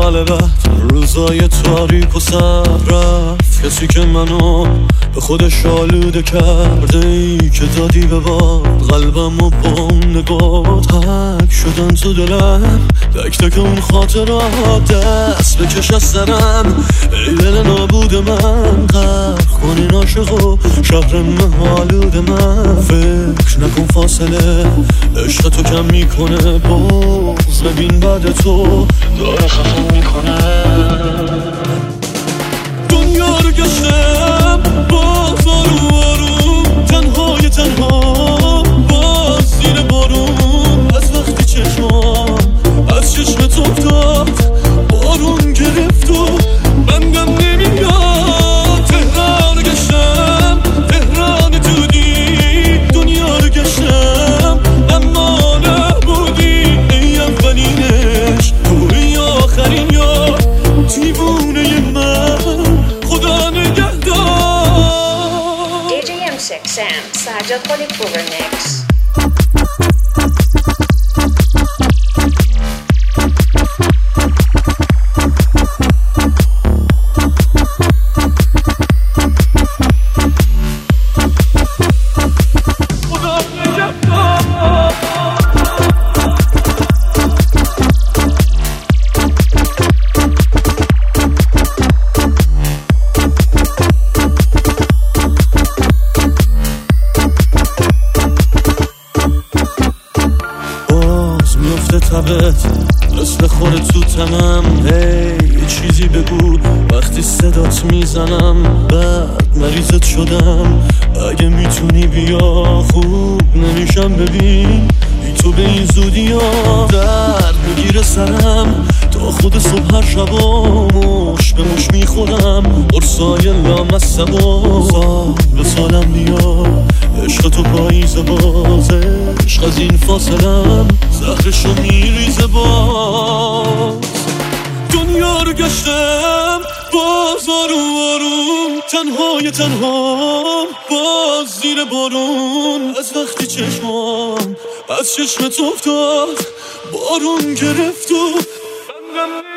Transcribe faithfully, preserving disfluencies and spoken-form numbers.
حال بد روزای تاریک و سر رفت کسی که منو به خودش آلوده کرده ای که دادی به باد قلبم و با اون نگات حک شدن تو دلم تک تک اون خاطرات دست بکش از سرم ای دل نابود من غرق کنین عاشق و شهر مهالود من فکر نکن فاصله عشق تو کم میکنه باز ببین بعد تو داره خفه میکنه دنیا رو گشتم باز آروم آروم تنهای تنها باز زیر بارون از وقتی چشمام از چشمت افتاد بارون گرفت و بندم نمیاد تهران گشتم تهران دودی دنیا رو گشتم اما نبودی ای اولینش توی آخرین یا دیوونه من خدا نگهدار دی جی ام six Sam Sajad Kholi cover mix. مثل خوره تو تنم هی یه چیزی بگو وقتی صدات میزنم بعد مریضت شدم اگه میتونی بیا خوب نمیشم ببین ای تو به این زودی ها درد میگیره سرم تا خود صبح هر شبا مش به مش میخورم قرصای لامصب و سال به سالم بیا عشق تو پاییز باز عشق از این فاصلم زهرشو میریزه باز دنیا رو گشتم باز آروم آروم تنهای تنها باز زیر بارون از وقتی چشمام از چشمت افتاد بارون گرفت و